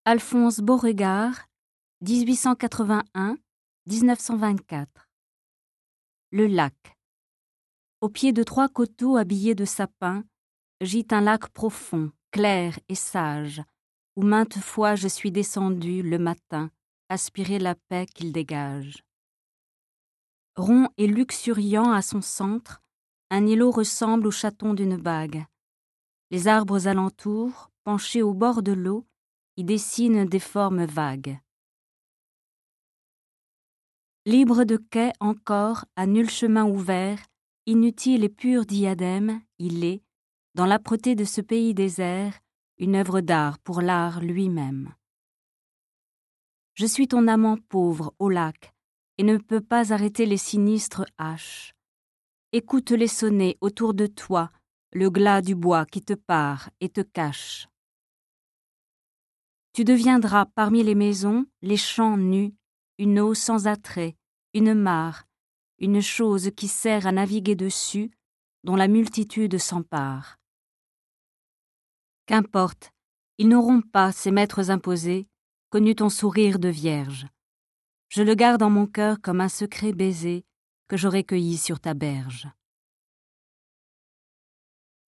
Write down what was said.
Alphonse Beauregard, 1881-1924. Le lac. Au pied de 3 coteaux habillés de sapins, gît un lac profond, clair et sage, où maintes fois je suis descendu le matin, aspirer la paix qu'il dégage. Rond et luxuriant à son centre, un îlot ressemble au chaton d'une bague. Les arbres alentours, penchés au bord de l'eau, y dessinent des formes vagues. Libre de quai encore, à nul chemin ouvert, inutile et pur diadème, il est, dans l'âpreté de ce pays désert, une œuvre d'art pour l'art lui-même. Je suis ton amant pauvre au lac, et ne peux pas arrêter les sinistres haches. Écoute-les sonner autour de toi, le glas du bois qui te pare et te cache. Tu deviendras parmi les maisons, les champs nus, une eau sans attrait, une mare, une chose qui sert à naviguer dessus, dont la multitude s'empare. Qu'importe, ils n'auront pas, ces maîtres imposés, connu ton sourire de vierge. Je le garde en mon cœur comme un secret baiser que j'aurais cueilli sur ta berge.